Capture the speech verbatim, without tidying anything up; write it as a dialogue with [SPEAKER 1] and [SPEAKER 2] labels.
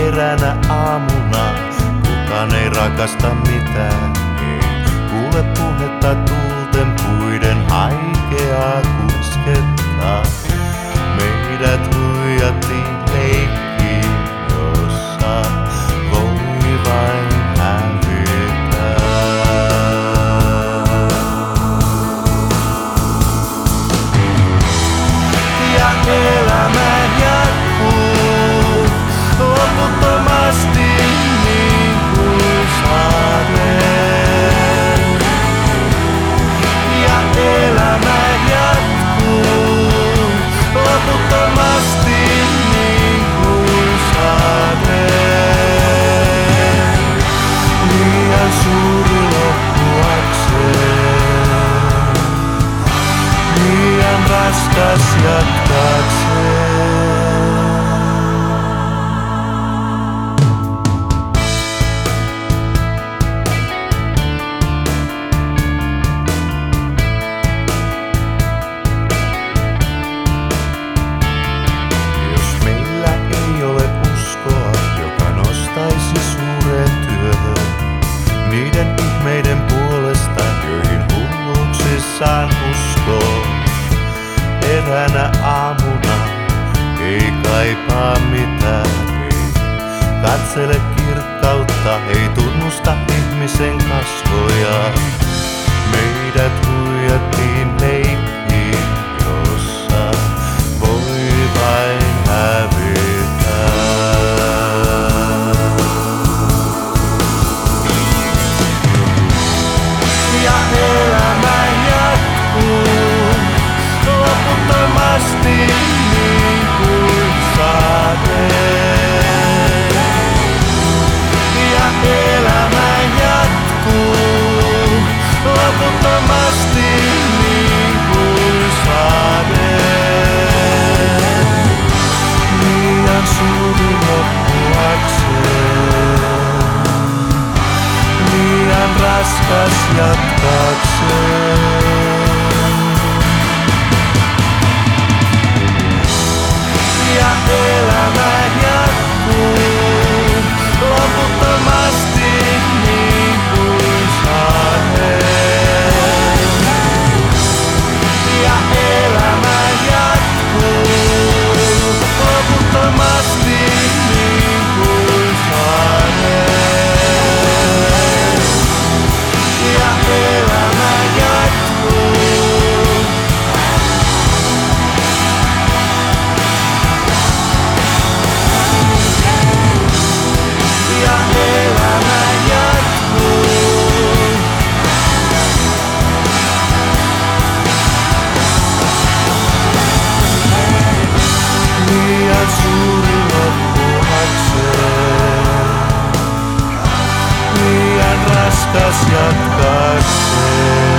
[SPEAKER 1] eräänä aamuna kukaan ei rakasta mitään. Ei kuule puhetta tuulten puiden haikeaa kuskettaa. Meidät huijattiin leikkiin, jossa voi vain hävitä. Ja elämä jatkuu loputtomasti niin kuin saade. Ja elämä jatkuu loputtomasti niin kuin saade. Liian suuri loppuakseen, liian raskas jatkaakseen. Niiden ihmeiden puolesta, joihin hulluuksissaan uskoo. Eräänä aamuna ei kaipaa mitään, ei katsele kirkkautta, ei tunnusta ihmisen kasvoja. Meidät huijattiin leikkiin, jossa voi vain hävitä. Ja elämä jatkuu loputtomasti niin kuin saade. Ja elämä jatkuu loputtomasti niin kuin saade. Liian suuri loppuakseen, liian raskas jatkaakseen. Ja elämä jatkuu loputtomasti niin kuin saade. Ja elämä jatkuu loputtomasti niin kuin saade. Ja elämä jatkuu. Ja elämä jatkuu. Liian suuri loppuakseen, liian raskas jatkaakseen.